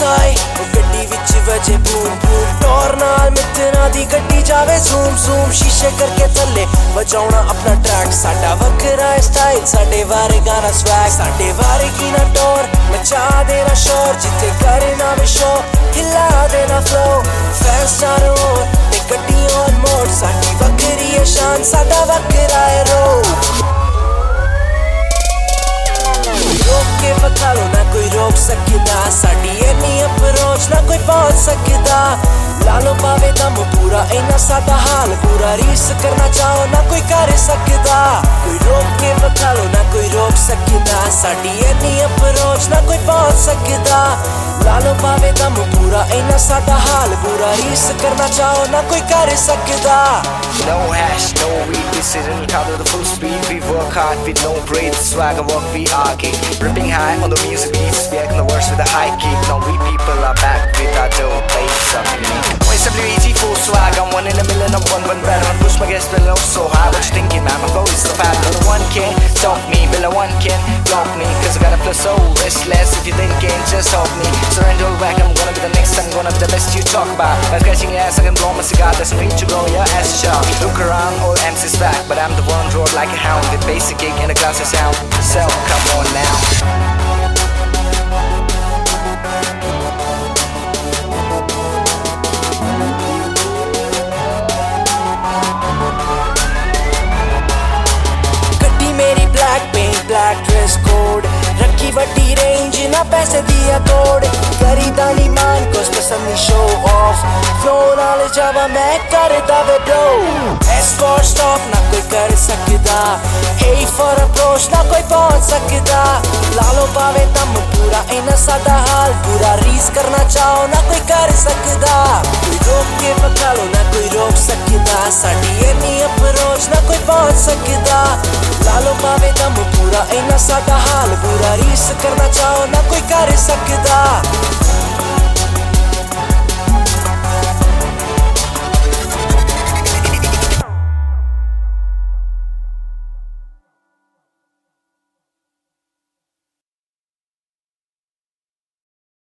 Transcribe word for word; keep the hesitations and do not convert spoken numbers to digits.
साए गड्डी विच वजे बूम बूम टोर नाल मित्तरां दी गड्डी जावे सूम सूम शीशे करके थल्ले बजाउणा अपना ट्रैक साडा वखरा स्टाइल साडे वारे गाना स्वैग साडे वारे की ना टोर मचा देना शोर जिथे करे ना भी शो हिला देना फ्लो फैंस चारों ओर ते गड्डी ऑन मोड साडी वखरी है शान साडा वखरा है रो रोक के वखा लो ना कोई रोक सकदा साडी इन्नी अप्रोच ना कोई पहुंच सकदा लालो पावे दम पूरा इन्ना साडा हाल पूरा रीस करना चाहो ना कोई कर सकदा कोई रोक के वखा लो ना कोई रोक सकदा साडी इन्नी अप्रोच ना कोई पहुंच सकदा लालो पावे दम पूरा इन्ना साडा हाल पूरा रीस करना चाहो ना कोई कर सकदा No hash, no weed, we sit in car to the full speed. We work hard, we don't breathe, swag and work, we argue. Ripping high on the music beats, we act the worst with a high kick. Now we people are back with our dope bass, something unique. Always W E G full swag, I'm one in a million, I'm one, one better. I push my gas below so high, what you thinking, man? My goal is so fat, no one can stop me, below one can block me. Cause I got a flow so restless, if you thinking, just help me. Surrender back, I'm gonna be the next, I'm gonna be the best you talk about. By scratching your ass, I can blow my cigar, doesn't need to blow your ass shut. Look around, all M C's back, but I'm the one roared like a hound with basic gig and a glass of sound. So come on now. गड्डी मेरी black paint, black dress code रखी वड्डी range ना पैसे दिया तोड़ करी दानी मान कुछ पसंद नहीं शो ऑफ फ्लो नाल जावा मैं कर दावे ब्रो एस फॉर स्टॉप ना कोई कर सकदा ए फॉर अप्रोच ना कोई पहुंच सकदा लालो पावे दम पूरा इन्ना साडा हाल पूरा रीस करना चाहो ना कोई कर सकदा कोई रोक के वखा लो ना कोई रोक सकदा साडी इन्नी अप्रोच ना कोई पहुंच सकदा लालो पावे दम पूरा इन्ना साडा हाल पूरा रीस करना चाहो ना कोई कर सकदा